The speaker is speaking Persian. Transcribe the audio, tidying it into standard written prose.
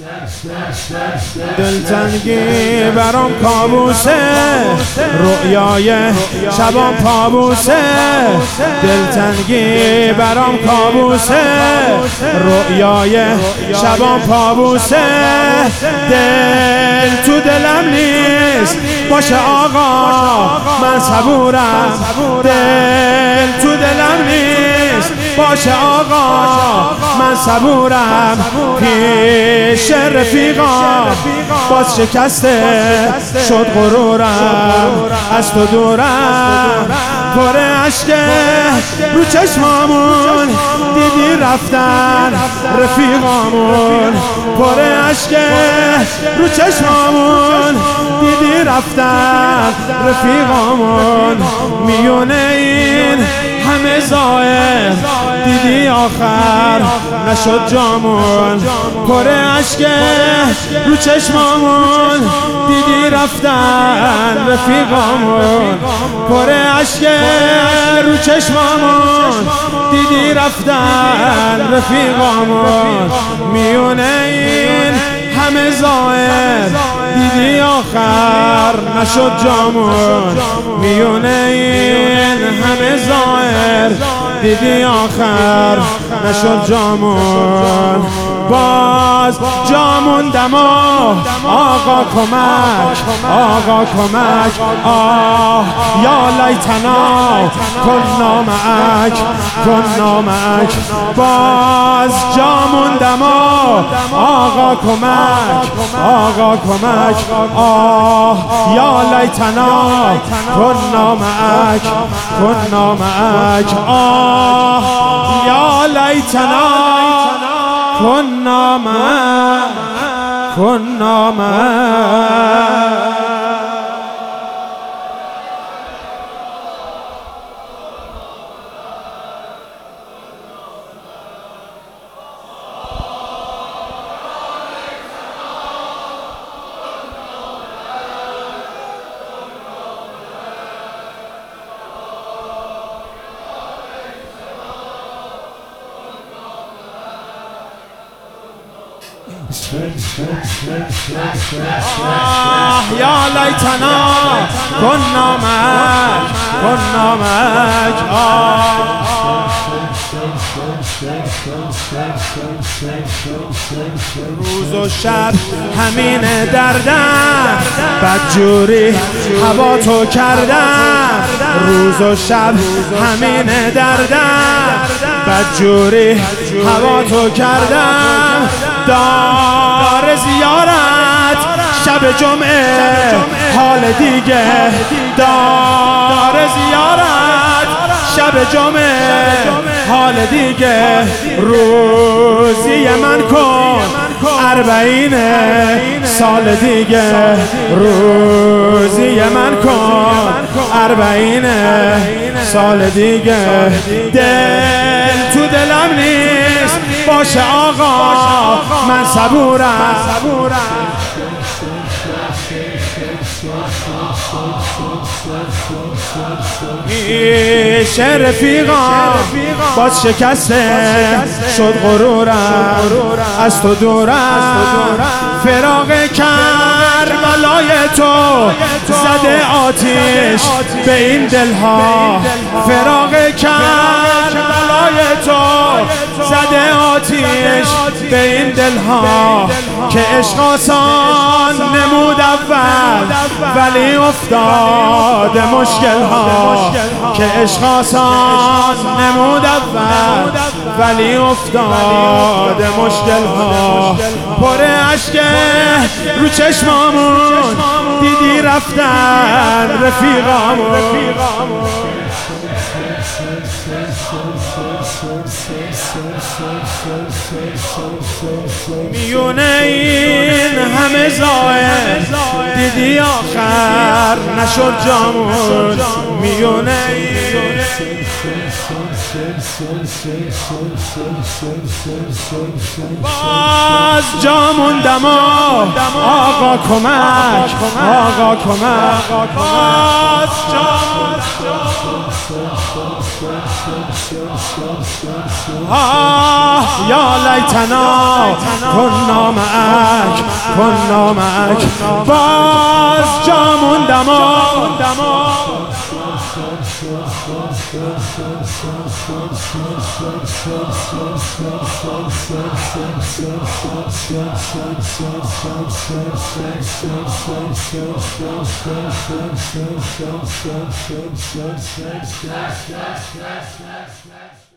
دلتنگی برام کابوسه، رؤیای شبام پابوسه. دلتنگی برام کابوسه، رؤیای شبام پابوسه. دل تو دلم نیست باشه آقا من صبورم. دل تو دلم نیست باشه آقا من صبورم. پیش رفیقا باز شکسته شد غرورم. از تو دورم پر عشقه رو چشمامون دیدی رفتن رفیقامون. پر عشقه رو چشمامون دیدی رفتن رفیقامون. میونه این همه ظاهر دیدی آخر نشد جامون. پر عشقه رو چشمامون دیدی رفتن رفیقامون. پر عشقه رو چشمامون دیدی رفتن رفیقامون. میونه این همه ظاهر دیدی آخر نشد جامون. میونه این همه ظاهر دیدی آخر نشد جامون. باز جاموندم آقا کمک، آقا کمک. آه یا لیتنا کنا معک، کنا معک. باز جاموندم آقا کمک، آقا کمک. آه یا لیتنا کنا معک، کنا معک. آه یا لیتنا كنا معك، كنا معك. يا ليتنا كنا معك، كنا معك. روز و شب همین دردم، بدجوری هوا تو کردم. روز و شب همین دردم، بدجوری هوا تو کردم. دار زیارت شب جمعه حال دیگه. دار زیارت شب جمعه حال دیگه. روزی من کن 40 سال دیگه. روزی من کن 40 سال دیگه. دل تو دلم نیست باشه آقا من صبورم. پیش رفیقا باز شکسته شد غرورم. از تو دورم فراق کربلای تو زده آتیش به این دلها. فراق کربلای تو زده آتیش به این دلها. که عشق آسان نمود اول ولی افتاد مشکل ها. که عشق آسان نمود اول ولی افتاد مشکل ها. پر عشقه رو چشمامون دیدی رفتن رفیقامون. میونه این همه ظاهر دیدی آخر نشد جامون. میونه این باز جاموندم آقا کمک، آقا کمک. باز جاموندم یا لیتنا کنا معک باز جا موندم و